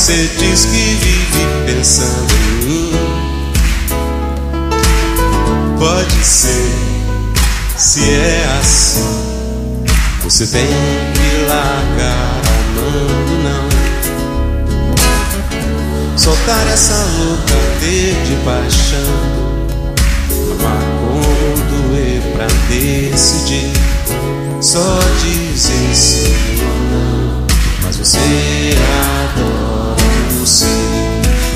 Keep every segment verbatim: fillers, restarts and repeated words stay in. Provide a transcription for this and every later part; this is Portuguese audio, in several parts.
Você diz que vive pensando em mim. Pode ser, se é assim, você tem que largar a mão, não. Soltar essa louca de paixão. Não há como doer pra decidir. Só dizer sim ou não. Mas você adora o sim.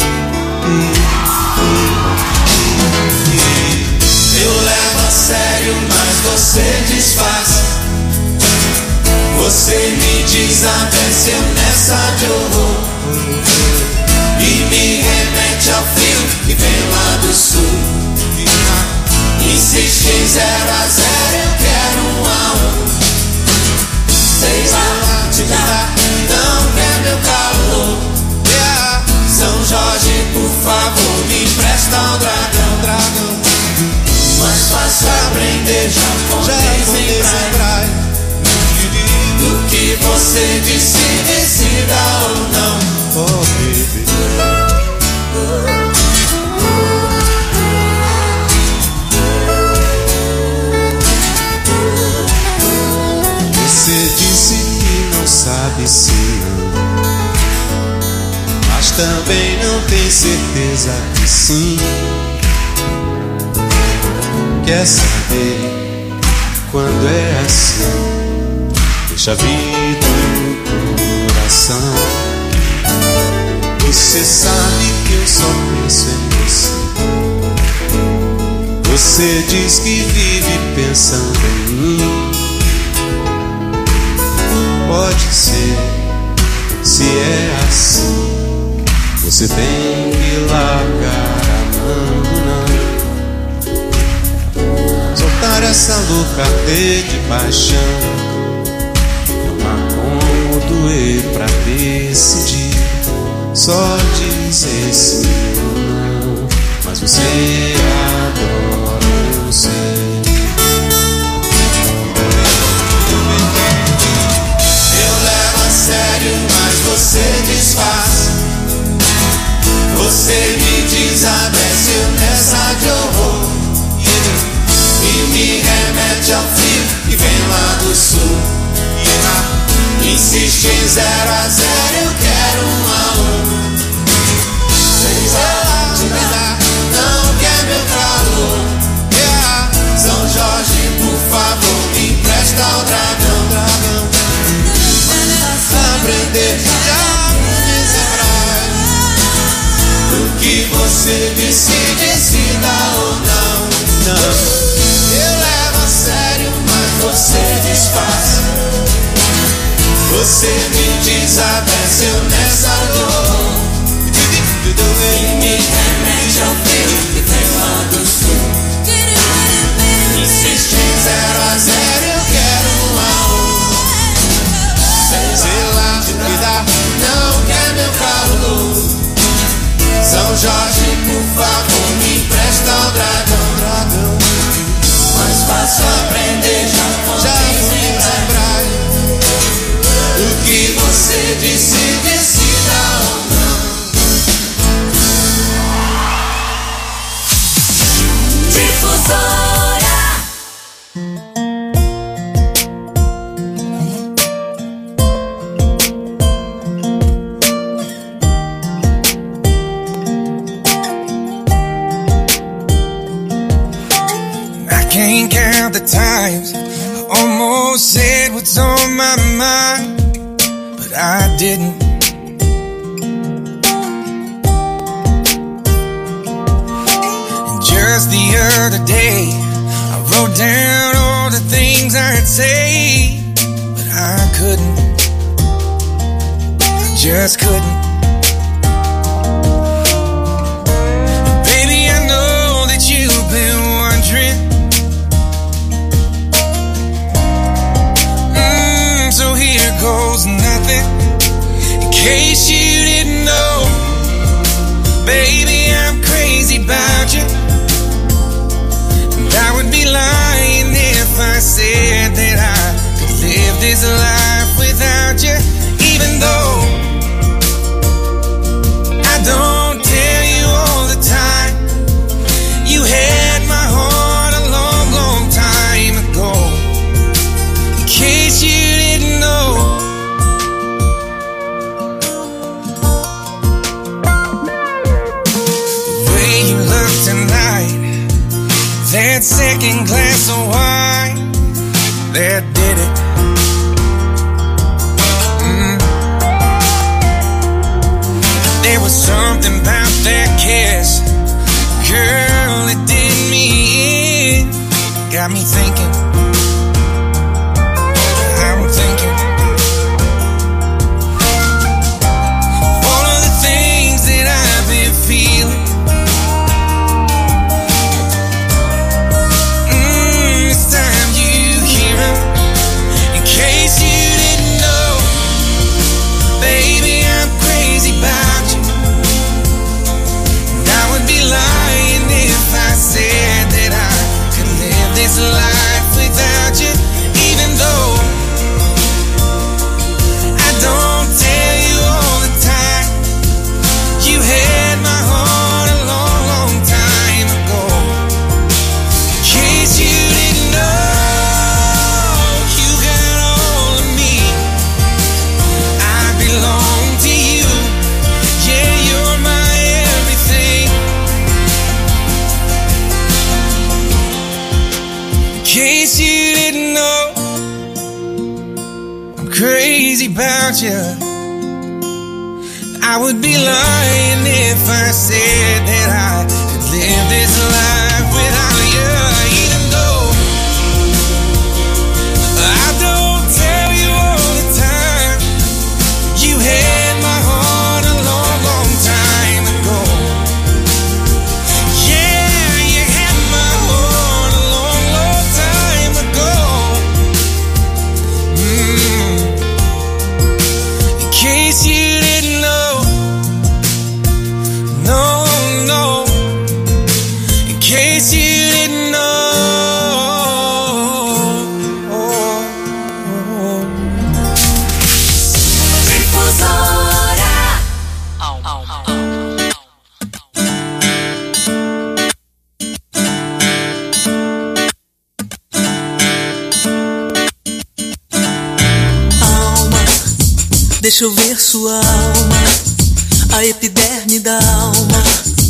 Eu levo a sério, mas você desfaz. Você me desabeceu nessa de horror e me remete ao frio que vem lá do sul. Insiste em zero a zero, eu quero um a um. Sei lá, te dá, não quer meu calor. São Jorge, por favor, me empresta o dragão, dragão. Mais fácil aprender japonês em praia. Do que você disse, decida ou não. Oh, baby. Você disse que não sabe se ama, mas também não tem certeza que sim. Quer saber quando é assim? Deixa vir no coração. Você sabe que eu só penso em você. Você diz que vive pensando em mim. Pode ser, se é assim, você tem que largar a mão, não. Soltar essa louca de paixão. Não há como doer pra decidir. Só dizer sim ou não. Mas você adora o sim. Sério, mas você desfaz. Você me desabeceu nessa de horror e me remete ao frio que vem lá do sul. Insiste em zero a zero, eu quero um a um. Sei lá, te dá, não quer meu calor. São Jorge, por favor, me empresta o dragão, dragão. Aprender já o que você decide, se dá ou não. Não. Eu levo a sério, mas você desfaz. Você me desabeceu nessa dor e me remete ao frio que vem lá do sul. Insiste em zero a zero, eu quero um a um. Sei lá, te dá, não quer meu calor. São Jorge, por favor, me empresta o dragão, dragão. Mais fácil aprender japonês em praia. O que você disse, decida ou não. Difusora. Can't count the times I almost said what's on my mind, but I didn't. And just the other day I wrote down all the things I'd say, but I couldn't. I just couldn't. And baby, I know that you've been wondering. So here goes nothing. In case you didn't know, baby, I'm crazy about you. And I would be lying if I said that I could live this life without you. Even though second glass of wine that did it. Mm. There was something about that kiss, girl, it did me in. Got me thinking, I'm thinking all of the things that I've been feeling. Mm, it's time you hear them. In case you didn't know, baby, I'm crazy about you. And I would be lying if I said that I could live this life without you, even though I don't tell you all the time. You had my heart a long, long time ago. In case you didn't know, you got all of me. I belong to you. Yeah, you're my everything. In case you didn't know, I'm crazy about you. I would be lying if I said that I could live this life without you, even though I don't tell you all the time. You had my heart a long, long time ago. Yeah, you had my heart a long, long time ago. Mm. In case you didn't know, no, no. In case you didn't know. Difusora. Alma, deixa eu ver sua alma, a epiderme da alma.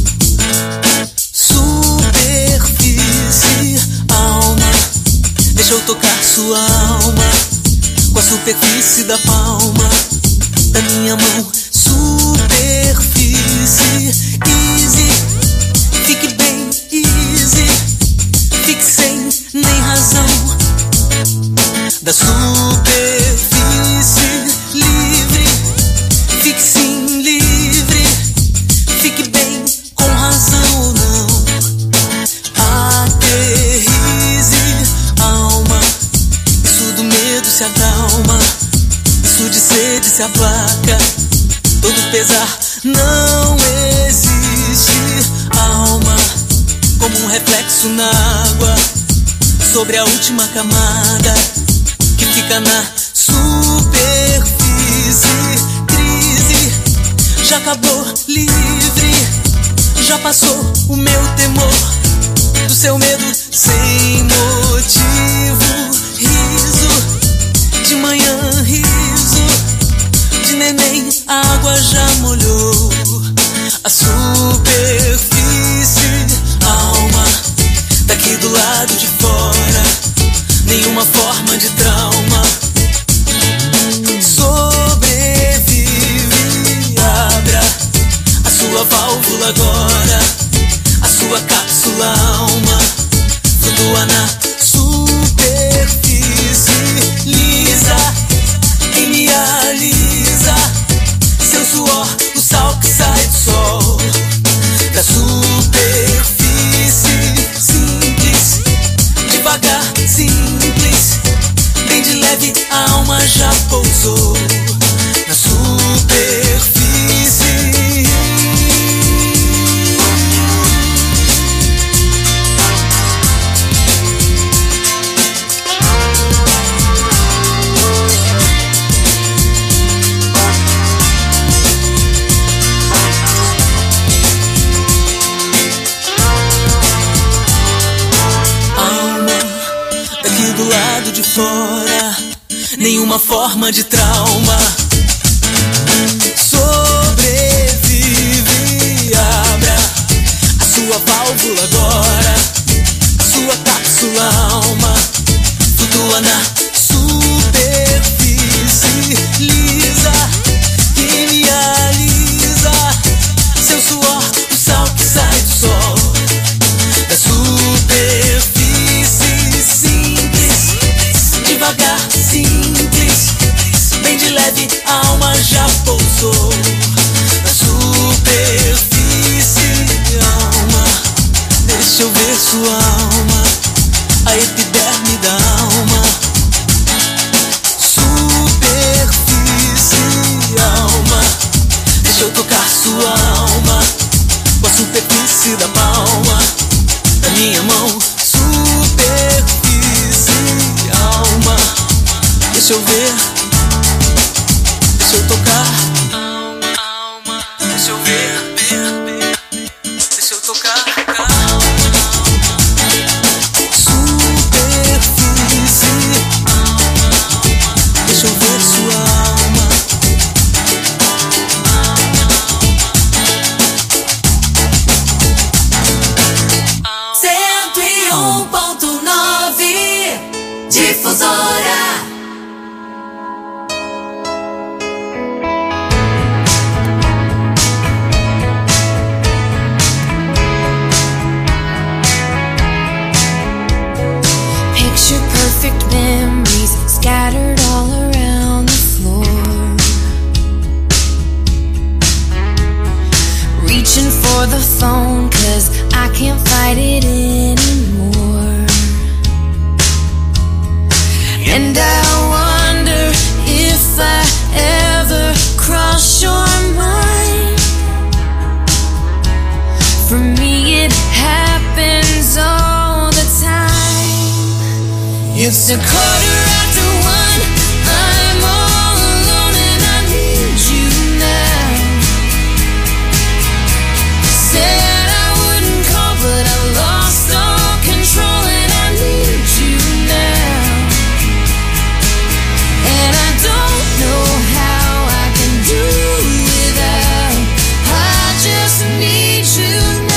Superfície, alma, deixa eu tocar sua alma com a superfície da palma da minha mão. Superfície, easy, fique bem easy, fique sem nem razão. Da superfície livre, fique sim livre, fique bem com razão ou não. Aterrize, alma, isso do medo se acalma, isso de sede se aplaca, todo pesar não existe. Alma, como um reflexo na água, sobre a última camada que fica na superfície. Crise, já acabou, livre, já passou o meu temor, do seu medo sem motivo. Riso, de manhã riso, de neném a água já molhou a superfície. Alma, daqui do lado de fora, nenhuma forma de trauma. Sobrevive, abra a sua válvula agora, a sua cápsula alma, flutua na superfície. Lisa, quem me alisa, seu suor, o sal que sai do sol. Da superfície, simples, devagar, simples, bem de leve, a alma já pousou na superfície. Do lado de fora, nenhuma forma de trauma. Sobrevive, abra a sua válvula agora, a sua cápsula Deixa eu tocar sua alma com a superfície da palma da minha mão. Superfície, alma. Deixa eu ver, deixa eu tocar. Alma, deixa eu ver, deixa eu tocar. Superfície, deixa eu ver sua alma. cento e um ponto nove Difusora. Picture perfect memories scattered all around the floor. Reaching for the phone 'cause I can't fight it anymore. And I wonder if I ever cross your mind. For me it happens all the time. It's a quarter after one, I'm all alone and I need you now. Said I wouldn't call but I lost all control and I need you now. And I don't know how I can do without. I just need you now.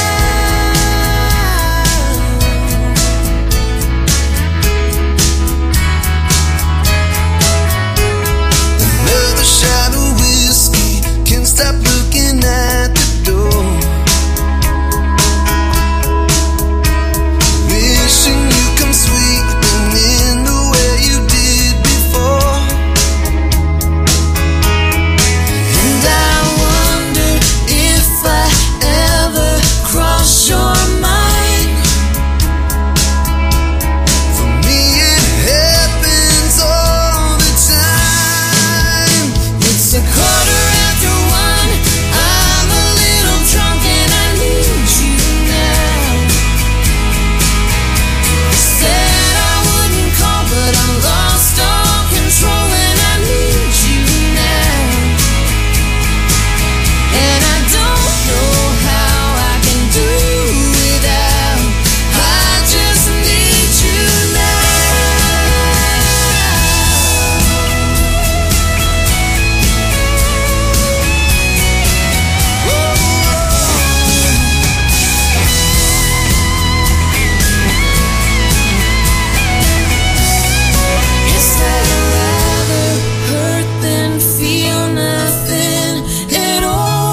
Another shot of whiskey, can't stop looking at the door. Wishing you come sweeping in the way you did before. And I wonder if I ever cross your mind. For me it happens all the time. It's a quarter after one, I'm a little drunk and I need you now. Said I wouldn't call but I lost all control and I need you now. And I don't know how I can do without. I just need you Guess that I'd rather hurt than feel nothing at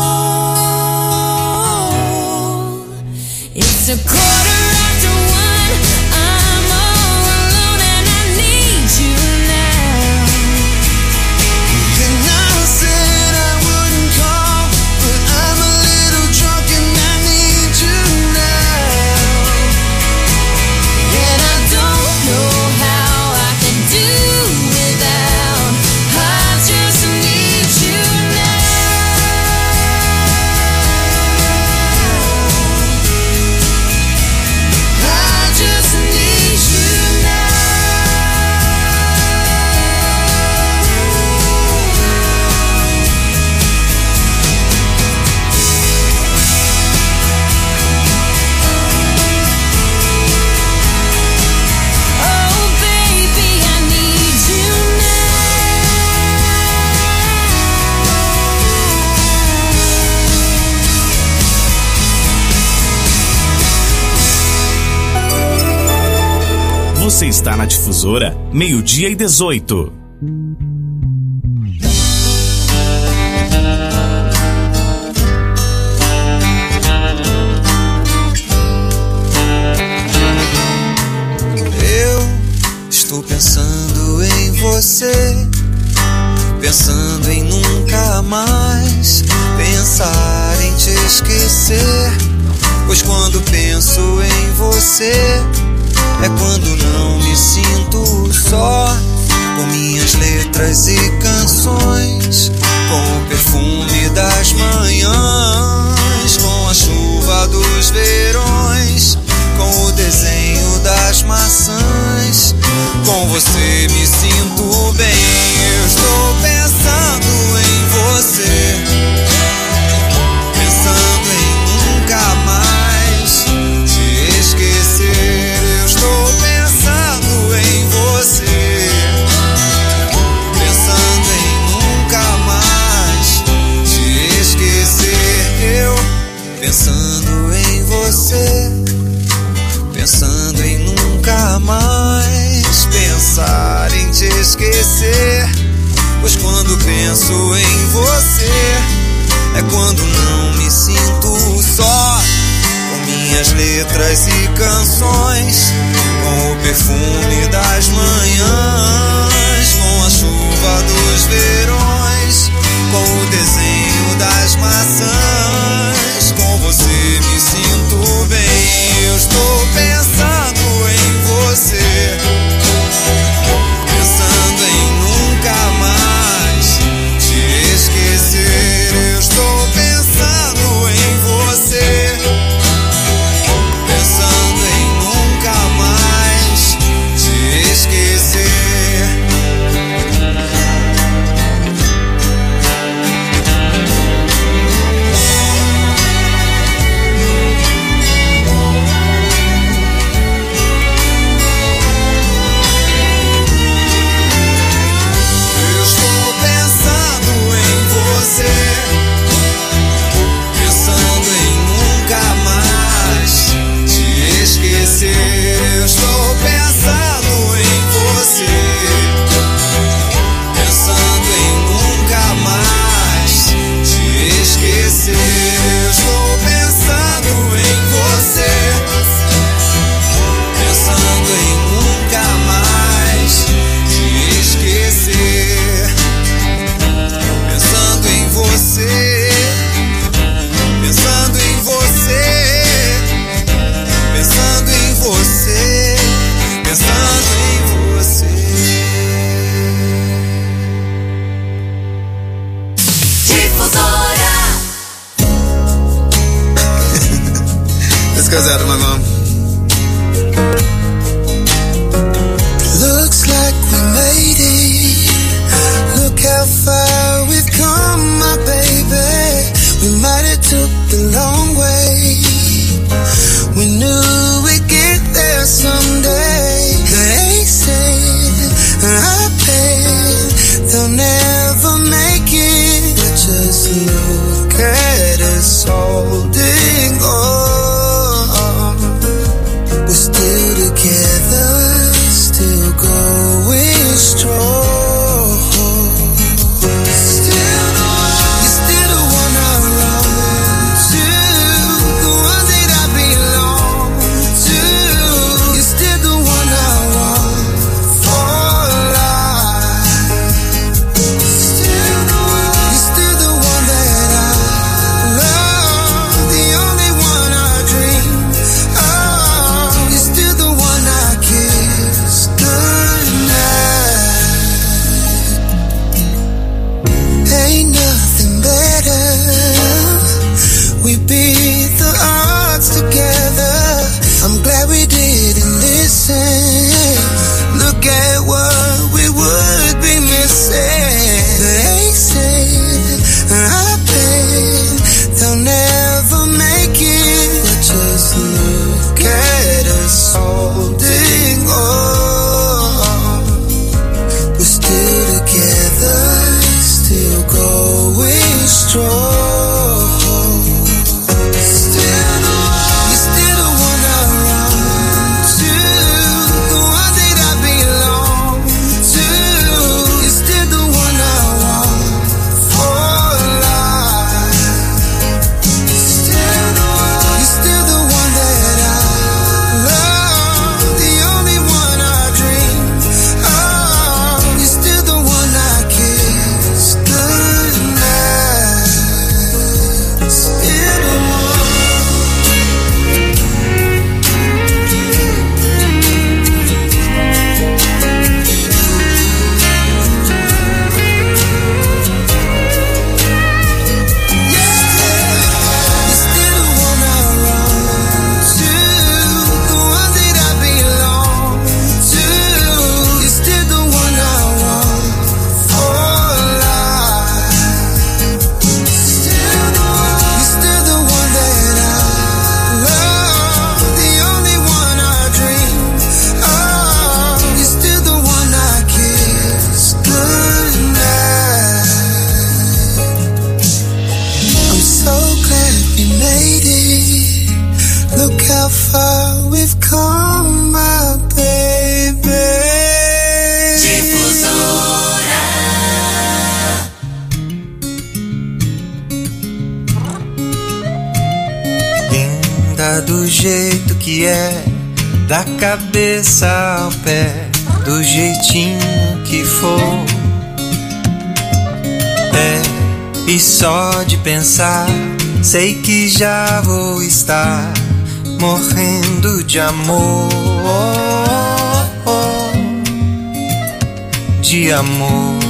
all. It's a quarter after one, I'm all alone and I need you now. And I said I wouldn't call, but I'm a little drunk and I need you now. And I don't know how I can do without. I just need you now. I just need you now. Oh baby, I need you now. Você está na Difusora, meio-dia e dezoito. Eu estou pensando em você, pensando em nunca mais pensar em te esquecer. Pois quando penso em você é quando não me sinto só, com minhas letras e canções, com o perfume das manhãs. dos verões, com o desenho das maçãs. Com você me sinto bem. Eu estou pensando em você, pensando em nunca mais te esquecer. Eu estou pensando em você, pensando em nunca mais te esquecer. Eu pensando em você, pensando em nunca mais pensar em te esquecer. Pois quando penso em você é quando não me sinto só, com minhas letras e canções, com o perfume das manhãs, com a chuva dos verões, com o desenho das maçãs. Com você me sinto bem. Eu estou pensando em você, pensando em nunca mais te esquecer. Eu estou pensando em você, pensando em nunca mais te esquecer. Eu estou pensando em você, pensando em nunca mais te esquecer. Eu estou pensando em você, pensando em nunca mais te esquecer. Pensando em você, pensando em você, pensando em você, pensando em você. Difusora. This goes out to my mom. Looks like we made it. Look how far we've come, my baby. We might have took the long way. We knew we'd get there someday. They said, I bet they'll never make it. But just look at us holding on. do jeito que é, da cabeça ao pé, do jeitinho que for. É, e só de pensar, sei que já vou estar morrendo de amor, de amor.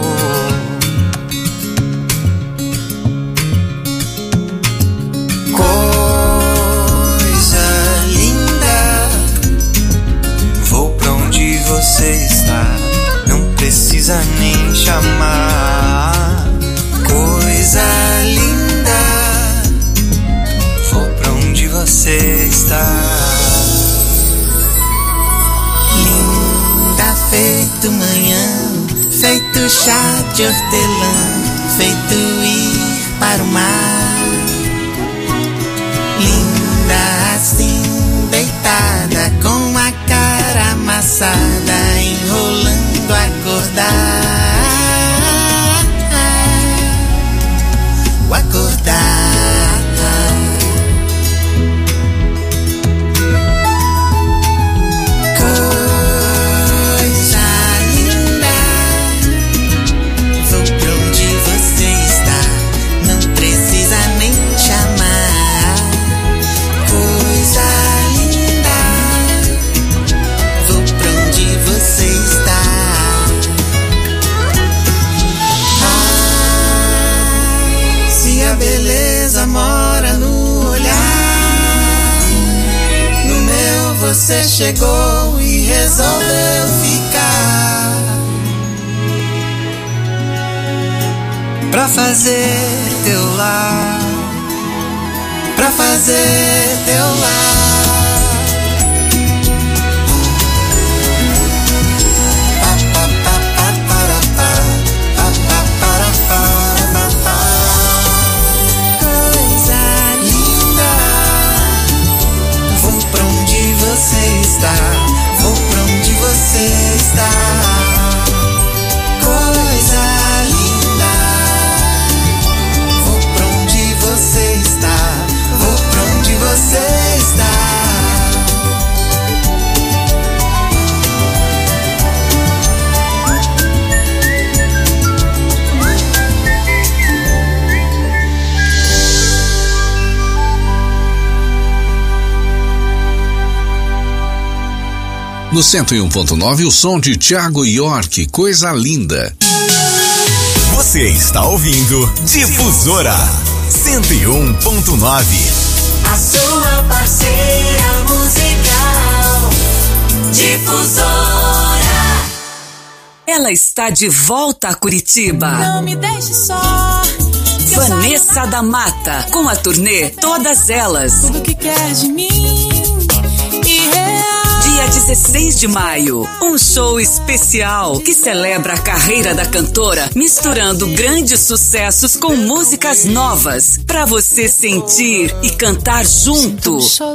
Coisa linda, vou pra onde você está, não precisa nem chamar. Coisa linda, vou pra onde você está. Linda feito manhã, feito chá de hortelã, feito ir para o mar. Linda assim, deitada com a cara amassada, enrolando acordar. O acordar. Coisa linda, vou pra onde você está, não precisa nem chamar. Coisa linda, vou pra onde você está. Ah, se a beleza mora no olhar, no meu você chegou e resolveu ficar. Pra fazer teu lar, pra fazer teu lar. Coisa linda, vou pra onde você está, vou pra onde você está. Coisa linda, vou pra onde você está, vou pra onde você está. No cento e um ponto nove, o som de Thiago York, Coisa Linda. Você está ouvindo Difusora cento e um ponto nove. A sua parceira musical, Difusora. Ela está de volta a Curitiba. Não me deixe só. Vanessa da Mata, com a turnê Todas Elas. Tudo que quer de mim e real. Dia dezesseis de maio, um show especial que celebra a carreira da cantora, misturando grandes sucessos com músicas novas, pra você sentir e cantar junto.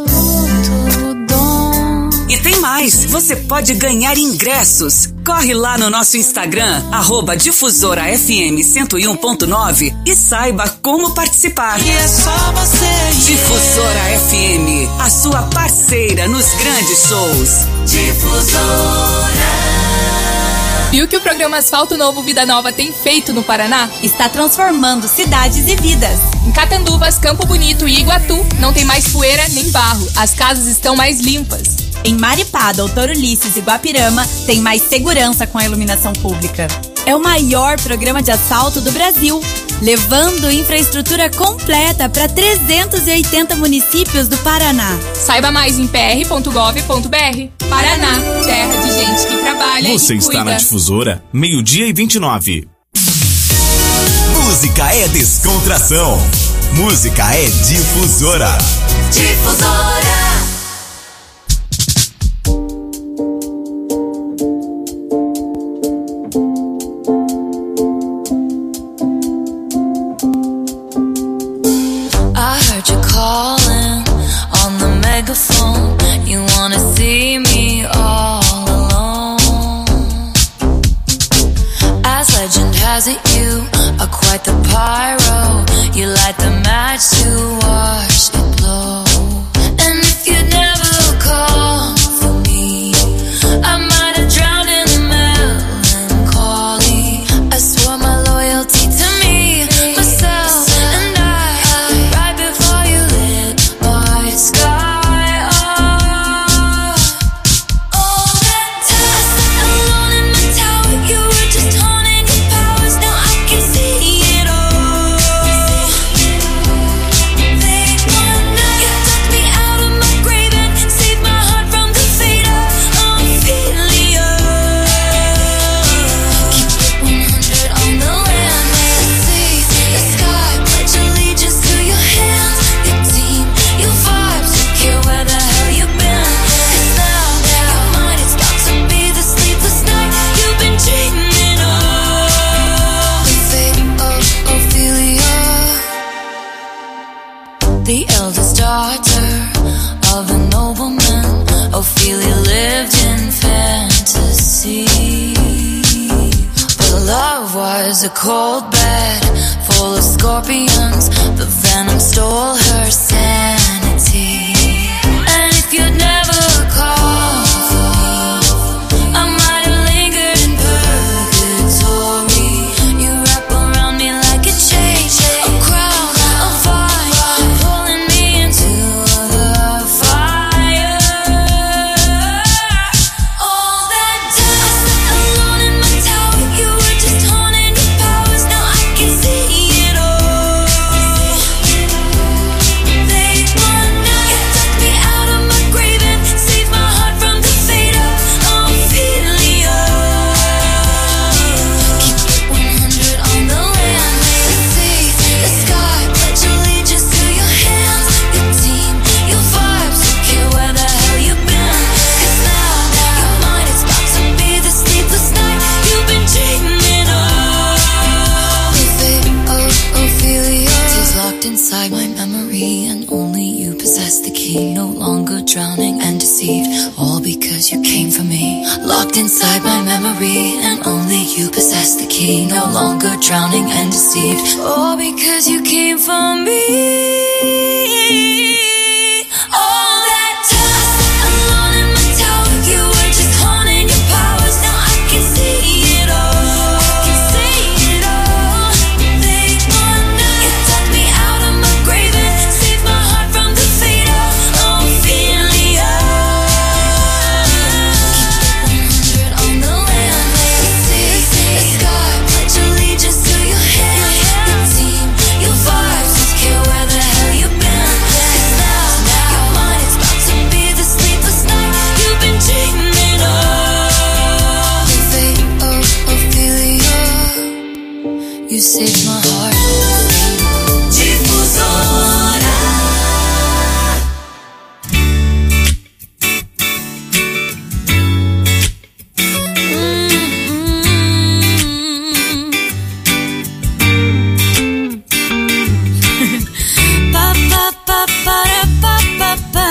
E tem mais, você pode ganhar ingressos. Corre lá no nosso Instagram, arroba Difusora F M cento e um ponto nove e saiba como participar. E é só você. Difusora F M, a sua parceira nos grandes shows. Difusora. E o que o programa Asfalto Novo Vida Nova tem feito no Paraná? Está transformando cidades e vidas. Em Catanduvas, Campo Bonito e Iguatu, não tem mais poeira nem barro. As casas estão mais limpas. Em Maripá, Doutor Ulisses e Guapirama, tem mais segurança com a iluminação pública. É o maior programa de asfalto do Brasil, levando infraestrutura completa para trezentos e oitenta municípios do Paraná. Saiba mais em p r ponto gov ponto b r. Paraná, terra de gente que trabalha Você e está cuida. na Difusora, meio-dia e vinte e nove. Música é descontração. Música é Difusora. Difusora. I heard you calling on the megaphone. You wanna see me all alone. As legend has it, you are quite the pyro. You light the match to watch it blow. And the eldest daughter of a nobleman. Ophelia lived in fantasy, but her love was a cold bed full of scorpions. The venom stole her sanity. And if you'd never called for me, I might have lingered in purgatory. You wrap around me like a chain, a crown, a fire, pulling me into the fire. All that time I sat alone in my tower, you were just haunting your powers. Now I can see it all. They want now, you took me out of my grave and saved my heart from the fate of Ophelia. Keep one hundred on the land, the sea, the sky, pledge allegiance to your hands, your team, your vibes, don't care where the hell you've been. Cause now, your mind is about to be the sleepless night you've been dreaming of. Oh, Ophelia, tis locked inside my memory, and only you possess the key. No longer drowning and deceived, all because you came for me. Locked inside my memory, and only you possess the key. No longer drowning and deceived, all because you came for me. All that time I sat alone in my tower, you were just haunting your powers. Now I can see it all. I can see it all. They want now, you took me out of my grave and saved my heart from the fate of Ophelia. Keep one hundred on the land, the sea, the sky, pledge allegiance to your hands, your team, your vibes, don't care where the hell you've been. Cause now, your mind is about to be the sleepless night you've been dreaming of. Fate of Ophelia, you saved my heart. Difusora. Pa pa pa para pa pa pa.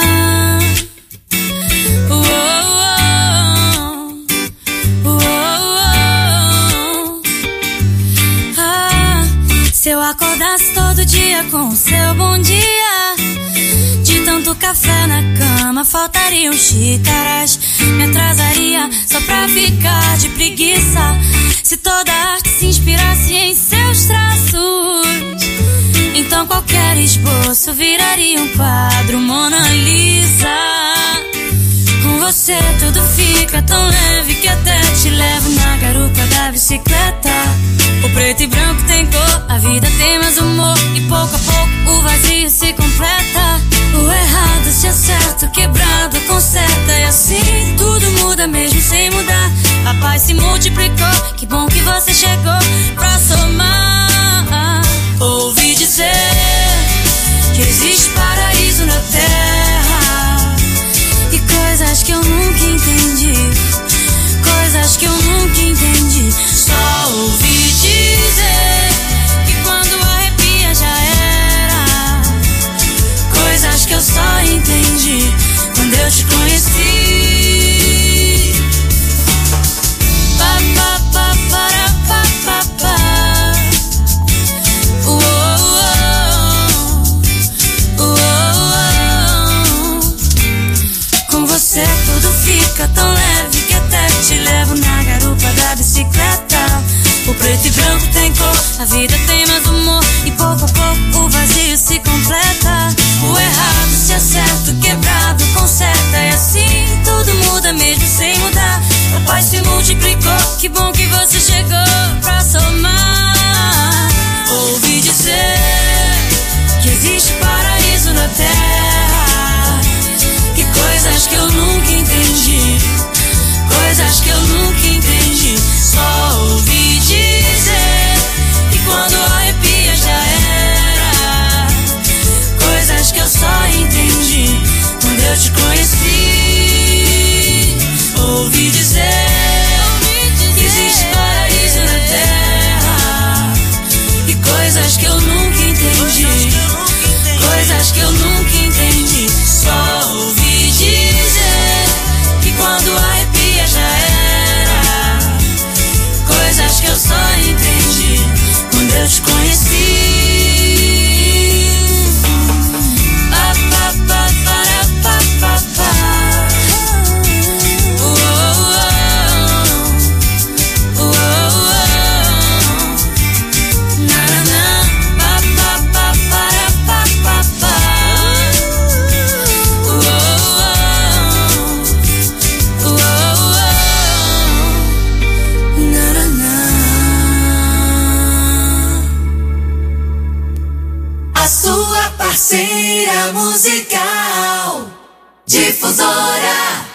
Uou, uou, uou. Ah, se eu acordasse todo dia com o seu bom dia, de tanto café na cama faltariam xícaras. Me atrasaria só pra ficar de preguiça. Se toda arte se inspirasse em seus traços, então qualquer esboço viraria um quadro Mona Lisa. Com você tudo fica tão leve que até te levo na garupa da bicicleta. O preto e branco tem cor, a vida tem mais humor, e pouco a pouco o vazio se completa. O errado se acerta, o quebrado conserta, e assim tudo muda mesmo sem mudar. A paz se multiplicou, que bom que você chegou pra somar. Ouvi dizer que existe paraíso na terra, e coisas que eu nunca entendi, coisas que eu nunca entendi. Só ouvi dizer que quando arrepia já era, coisas que eu só entendi quando eu te conheci. Pa pa pa para pa pa pa. Com você tudo fica tão leve que até te levo na garupa da bicicleta. O preto e branco tem cor, a vida tem mais humor, e pouco a pouco o vazio se completa. O errado se acerta, o quebrado conserta, e assim tudo muda mesmo sem mudar. A paz se multiplicou, que bom que você chegou pra somar. Ouvi dizer que existe paraíso na terra, que coisas que eu nunca entendi, coisas que eu nunca entendi. Só ouvi dizer que quando arrepia já era, coisas que eu nunca entendi. Só ouvi dizer que quando arrepia já era. Coisas que eu só entendi quando eu te conheci. Parceira musical Difusora.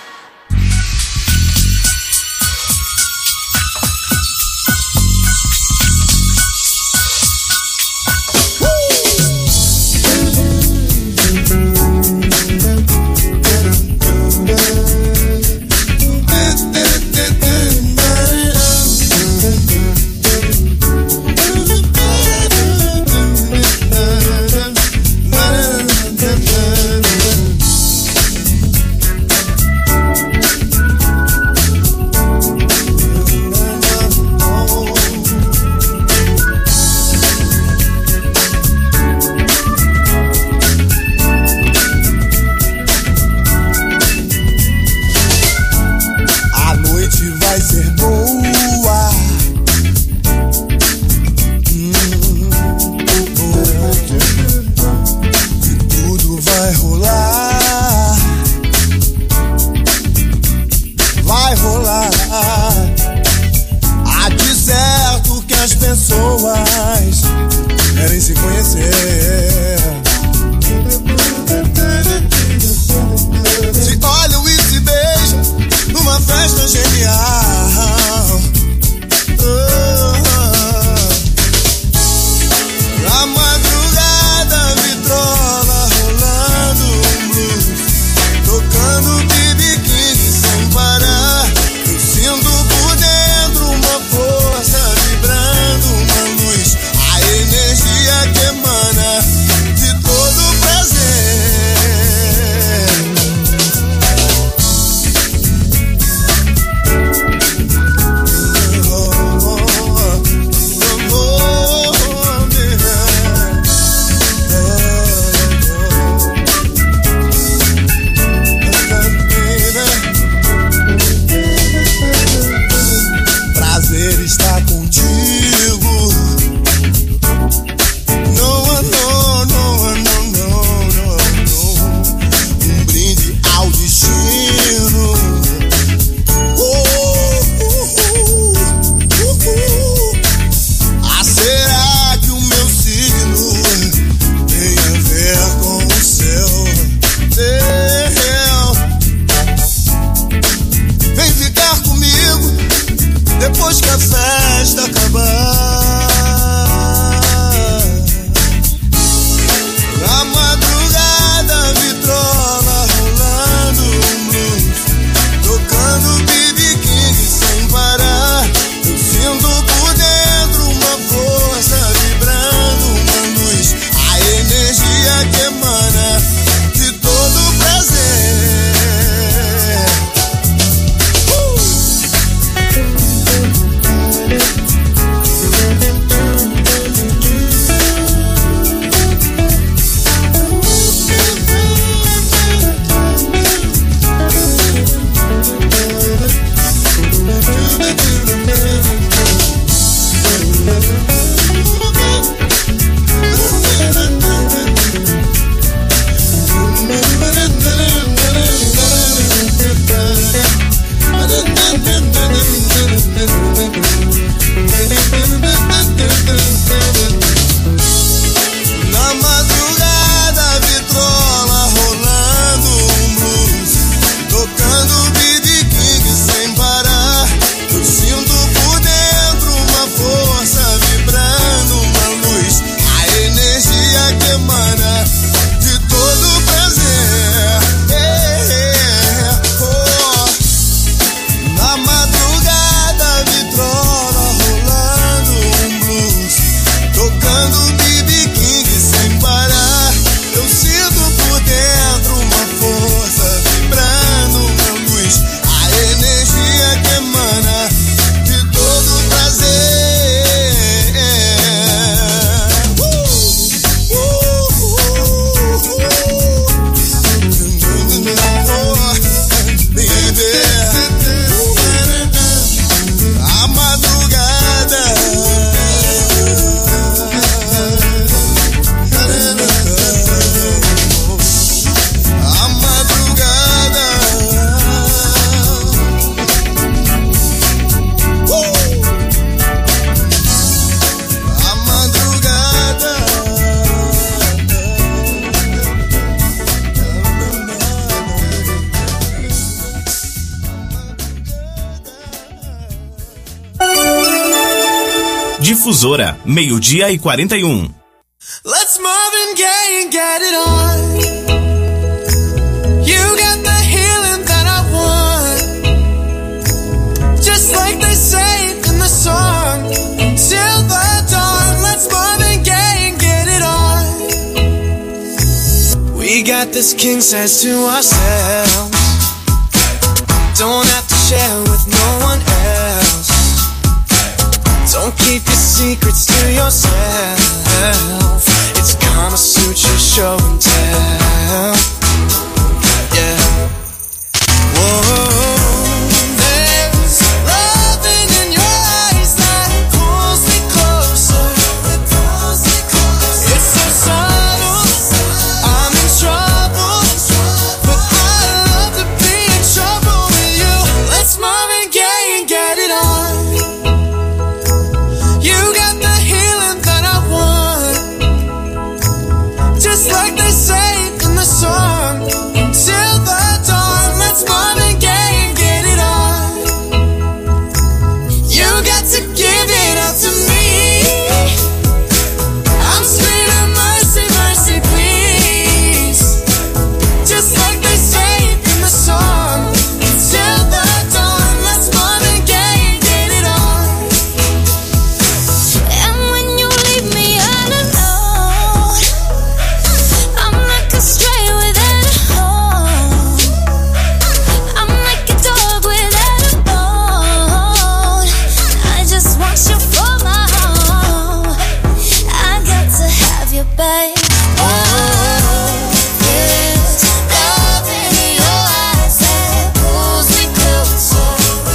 Difusora, meio-dia e quarenta e um. Let's Marvin Gaye and get it on. You got the healing that I want. Just like they say in the song. Till the dawn, let's Marvin Gaye and get it on. We got this king size to ourselves. Don't have to share with no one else. Don't keep your secrets to yourself. It's Kama Sutra show and tell. Yeah. Whoa. There's loving in your eyes that pulls me closer. It's so subtle. I'm in trouble, but I love to be in trouble with you. Let's Marvin Gaye and get it on. You got the healing that I want. Just like they say in the song. Till the dawn, let's Marvin Gaye and get it on. You got to give it up to me. I'm screaming mercy, mercy, please. Just like they say in the song. Till the dawn, let's Marvin Gaye and get it on. And when you leave me all alone, I'm like a stray without a home. I'm like a dog without a bone. I just want you for my home. I got to have you, babe. Oh, there's loving in your eyes that pulls me closer.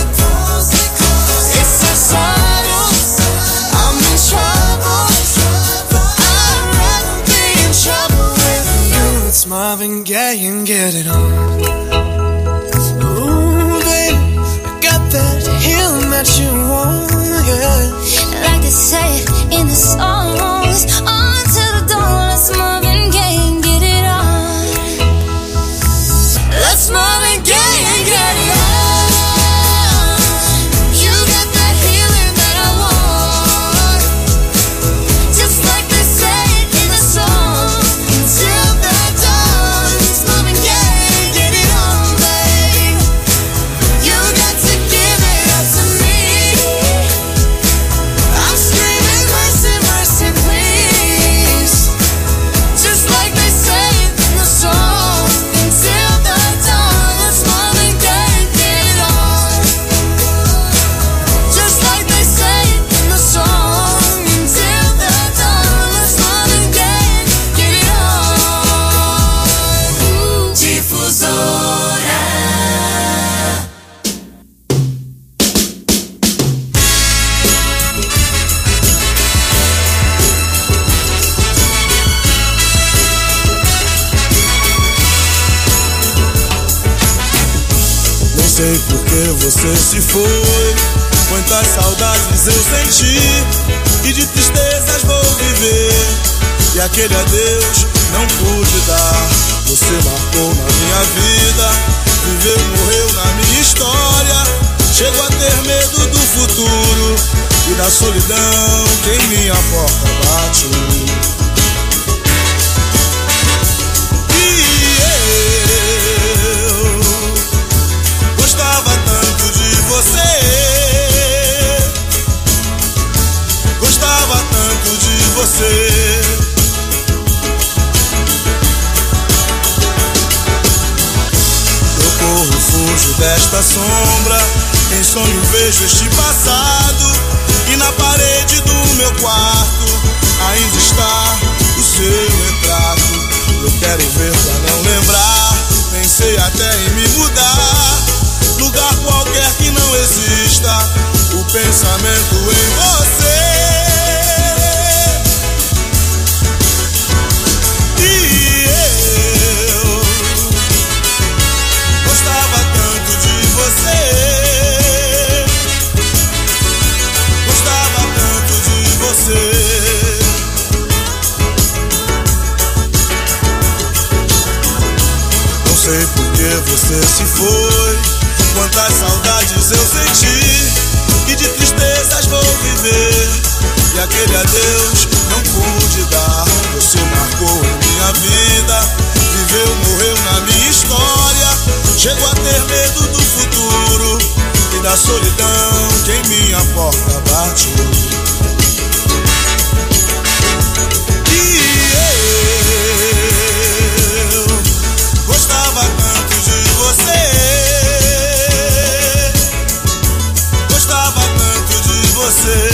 It's so subtle. I'm in trouble, but I'd rather be in trouble with you. It's Marvin Gaye and get it on. Ooh, baby, I got that healing that you want, yeah. Like they say in the songs, on till the dawn, let's Marvin Gaye and get it on. Let's Marvin Gaye and get it on. You got that healing that I want. Just like they say in the song. Till the dawn, let's Marvin Gaye and get it on, babe. You got to give it up to me. I'm screaming mercy, mercy, please. Just like they say in the song. Till the dawn, let's Marvin Gaye and get it on. Just like they say in the song. Till the dawn, let's Marvin Gaye and get it on. Difusora. Não sei por que você se foi. Quantas saudades eu senti. E de tristezas vou viver. E aquele adeus não pude dar. Você marcou na minha vida. Viveu, morreu na minha história. Chego a ter medo do futuro e da solidão que em minha porta bate. E eu gostava tanto de você. Gostava tanto de você. Eu corro, fujo desta sombra. Em sonho vejo este passado. E na parede do meu quarto ainda está o seu retrato. Eu quero ver pra não lembrar. Pensei até em me mudar. Lugar qualquer que não exista o pensamento em você. E eu gostava tanto de você. Gostava tanto de você. Não sei por que você se foi. Quantas saudades eu senti. E de tristezas vou viver. e aquele adeus não pude dar. Você marcou em minha vida, viveu, morreu na minha história. Chego a ter medo do futuro e da solidão que em minha porta bate. E eu gostava tanto de você, gostava tanto de você.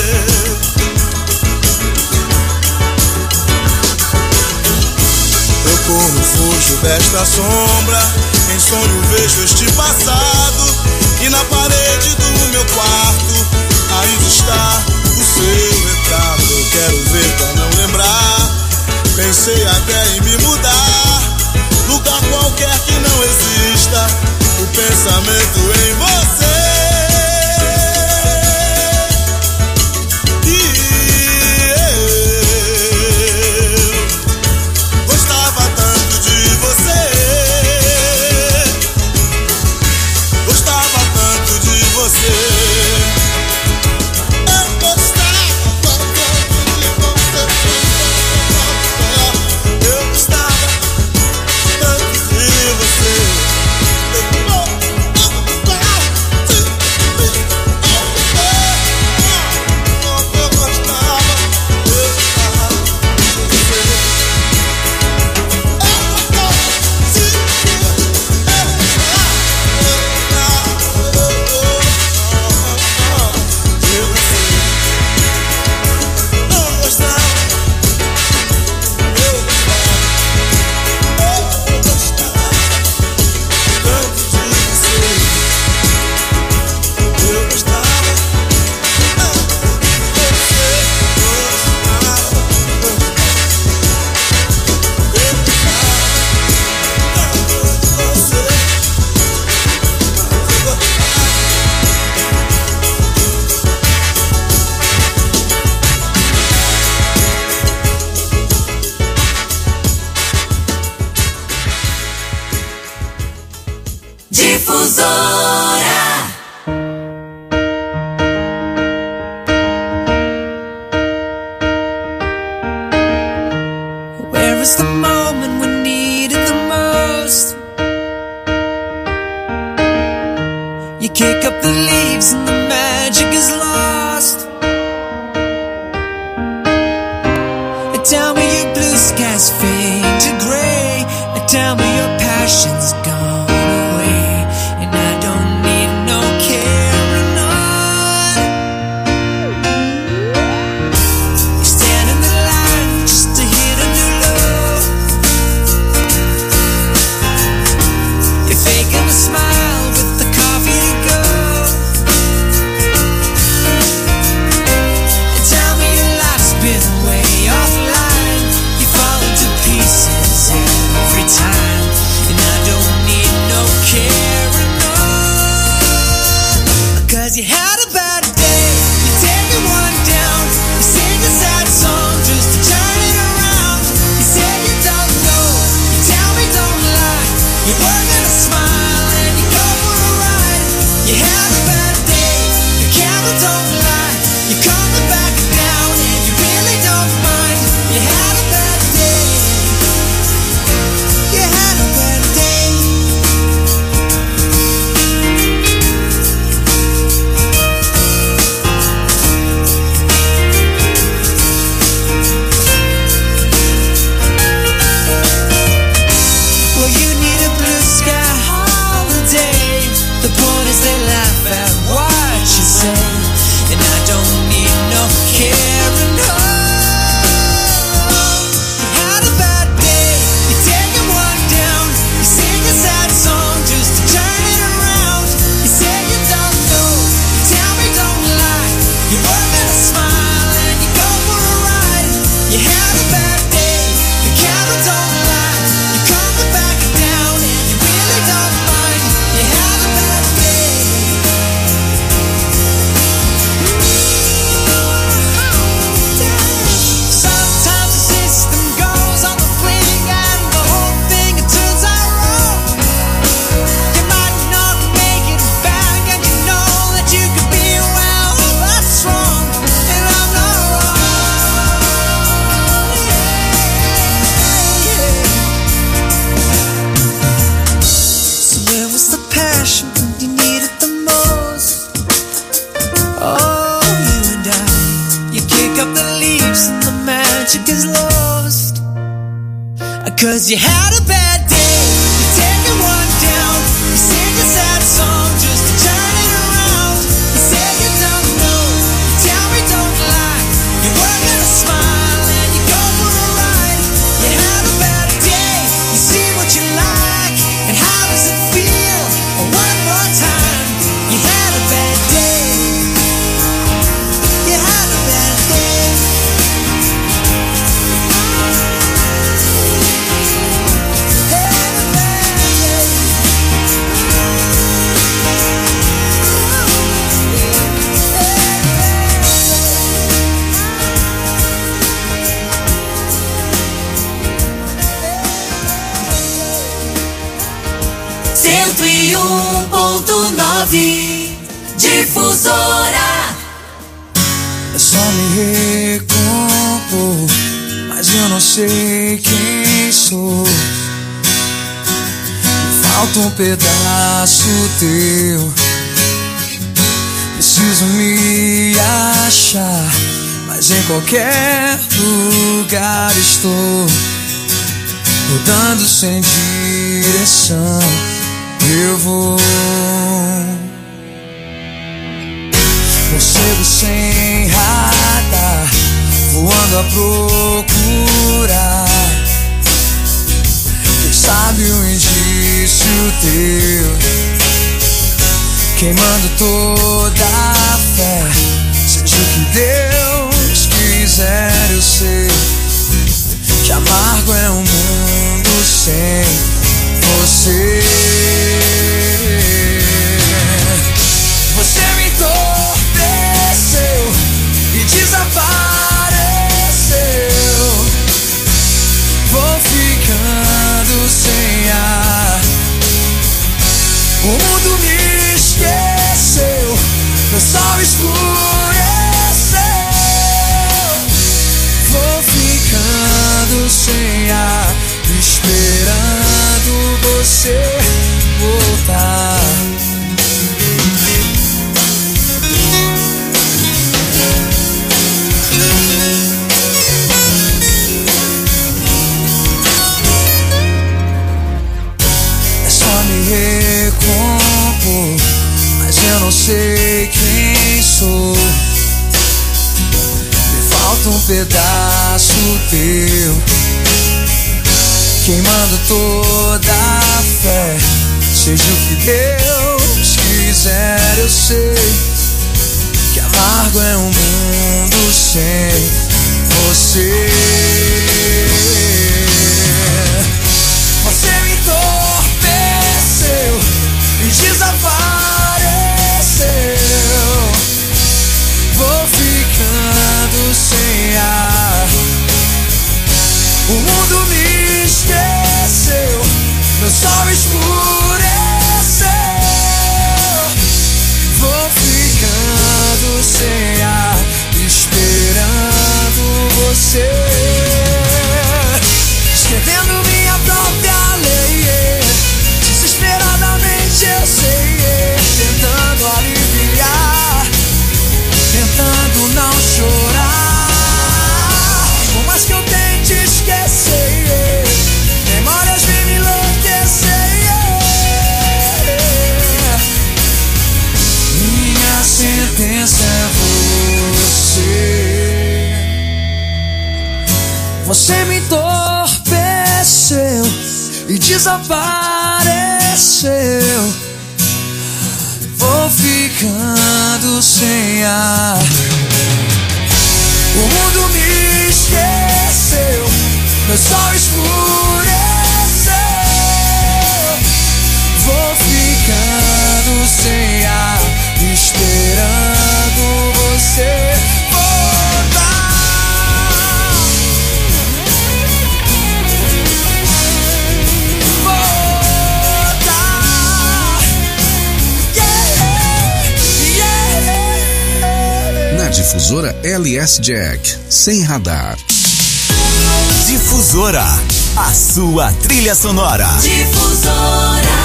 Eu corro, fujo desta sombra, em sonho vejo este passado, e na parede do meu quarto ainda está o seu retrato. Eu quero ver pra não lembrar, pensei até em me mudar, lugar qualquer que não exista o pensamento em você. Time, and I don't Cause you had a bad day, you're taking one down. You sing a sad song just to turn it around. You say you don't know, you tell me don't lie. You work at a smile and you go for a ride. You had a bad day, you see what you like. And how does it feel? Oh, one more time. You had a bad day. You had a bad day. cento e um ponto nove Difusora. É só me recompor, mas eu não sei quem sou. Me falta um pedaço teu. Preciso me achar, mas em qualquer lugar estou. Rodando sem direção, eu vou. Morcego sem radar, voando a procurar. Quem sabe um indício teu, queimando toda a fé. Seja o que Deus quiser, eu sei que amargo é um mundo sem você. Você me entorpeceu e desapareceu. Vou ficando sem ar. O mundo me esqueceu, meu sol escureceu. Vou ficando sem ar, esperando você voltar. É só me recompor, mas eu não sei quem sou. Me falta um pedaço teu, queimando toda a fé. Seja o que Deus quiser, eu sei que amargo é um mundo sem você. Você me entorpeceu e desapareceu. Vou ficando sem ar. O mundo me esqueceu, meu sol escureceu. Vou ficando sem ar, esperando você. Escrevendo minha própria lei, desesperadamente eu sei. Tentando aliviar, tentando não chorar. Por mais que eu tente esquecer, memórias vêm me enlouquecer. Minha sentença é você. Você me entorpeceu e desapareceu. Vou ficando sem ar. O mundo me esqueceu, meu sol escureceu. Vou ficando sem ar, esperando você voltar. Voltar. Yeah, yeah. Na Difusora L S Jack, sem radar. Difusora, a sua trilha sonora. Difusora.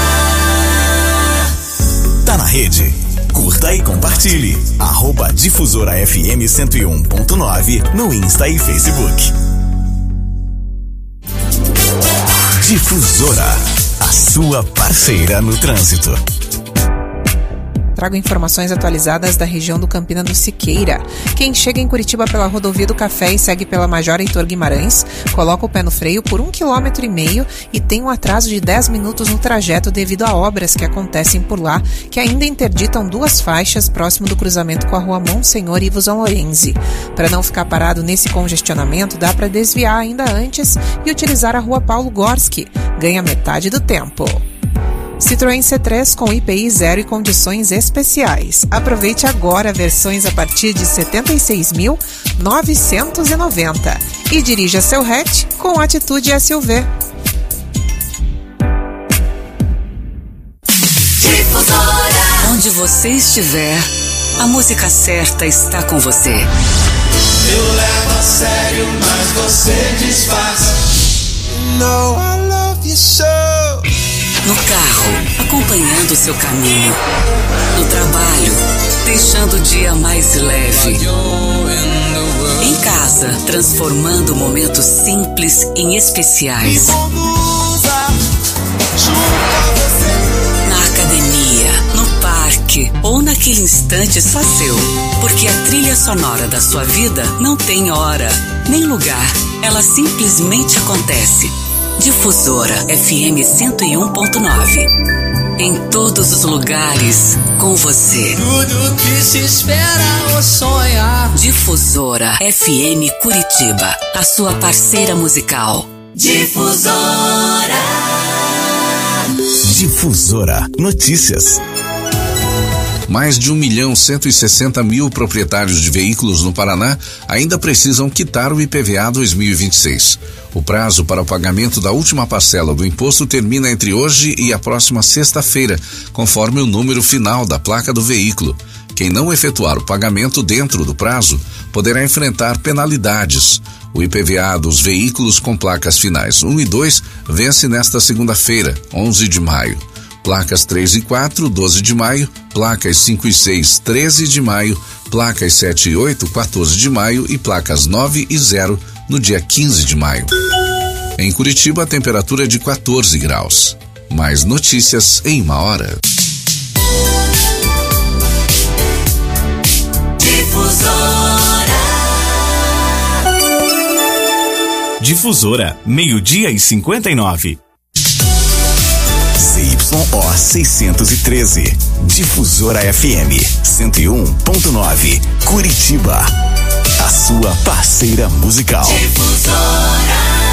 Tá na rede? Curta e compartilhe. Arroba Difusora F M cento e um ponto nove no Insta e Facebook. Difusora, a sua parceira no trânsito. Trago informações atualizadas da região do Campina do Siqueira. Quem chega em Curitiba pela rodovia do Café e segue pela Major Heitor Guimarães, coloca o pé no freio por um quilômetro e meio e tem um atraso de dez minutos no trajeto devido a obras que acontecem por lá, que ainda interditam duas faixas próximo do cruzamento com a rua Monsenhor Ivo Zonlorenzi. Para não ficar parado nesse congestionamento, dá para desviar ainda antes e utilizar a rua Paulo Gorski. Ganha metade do tempo. Citroën C três com I P I zero e condições especiais. Aproveite agora versões a partir de setenta e seis mil novecentos e noventa e dirija seu hatch com atitude S U V. Difusora. Onde você estiver, a música certa está com você. Eu levo a sério, mas você disfarça. No, I love you so. No carro, acompanhando o seu caminho. No trabalho, deixando o dia mais leve. Em casa, transformando momentos simples em especiais. Na academia, no parque ou naquele instante só seu. Porque a trilha sonora da sua vida não tem hora, nem lugar. Ela simplesmente acontece. Difusora F M cento e um ponto nove. Em todos os lugares, com você. Tudo que se espera ou sonha. Difusora F M Curitiba, a sua parceira musical. Difusora. Difusora Notícias. Mais de um milhão cento e sessenta mil proprietários de veículos no Paraná ainda precisam quitar o I P V A dois mil e vinte e seis. O prazo para o pagamento da última parcela do imposto termina entre hoje e a próxima sexta-feira, conforme o número final da placa do veículo. Quem não efetuar o pagamento dentro do prazo poderá enfrentar penalidades. O I P V A dos veículos com placas finais um e dois vence nesta segunda-feira, onze de maio. Placas três e quatro, doze de maio, placas cinco e seis, treze de maio, placas sete e oito, quatorze de maio e placas nove e zero no dia quinze de maio. Em Curitiba, a temperatura é de quatorze graus. Mais notícias em uma hora. Difusora. Difusora, meio-dia e cinquenta e nove. C Y O seiscentos e treze. Difusora F M cento e um ponto nove. Curitiba. A sua parceira musical. Difusora.